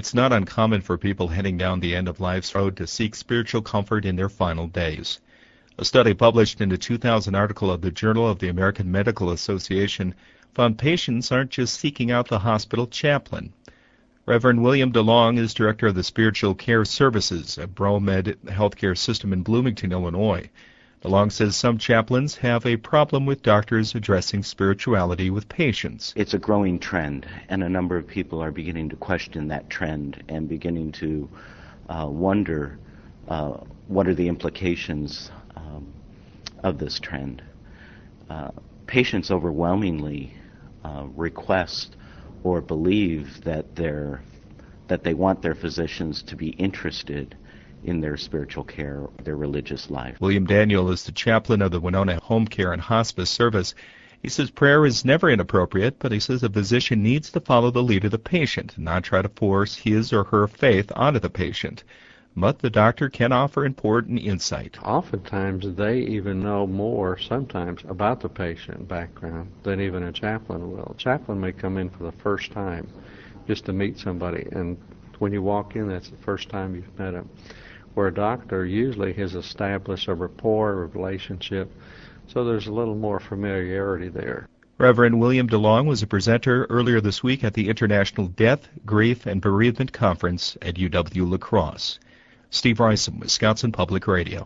It's not uncommon for people heading down the end of life's road to seek spiritual comfort in their final days. A study published in a 2000 article of the Journal of the American Medical Association found patients aren't just seeking out the hospital chaplain. Reverend William DeLong is director of the Spiritual Care Services at BroMed Healthcare System in Bloomington, Illinois. DeLong says some chaplains have a problem with doctors addressing spirituality with patients. It's a growing trend, and a number of people are beginning to question that trend and beginning to wonder what are the implications of this trend. Patients overwhelmingly request or believe that they want their physicians to be interested in their spiritual care, their religious life. William Daniel is the chaplain of the Winona Home Care and Hospice Service. He says prayer is never inappropriate, but he says a physician needs to follow the lead of the patient, not try to force his or her faith onto the patient. But the doctor can offer important insight. Oftentimes they even know more sometimes about the patient background than even a chaplain will. A chaplain may come in for the first time just to meet somebody, and when you walk in, that's the first time you've met them. Where a doctor usually has established a rapport, a relationship, so there's a little more familiarity there. Reverend William DeLong was a presenter earlier this week at the International Death, Grief, and Bereavement Conference at UW-La Crosse. Steve Rice, Wisconsin Public Radio.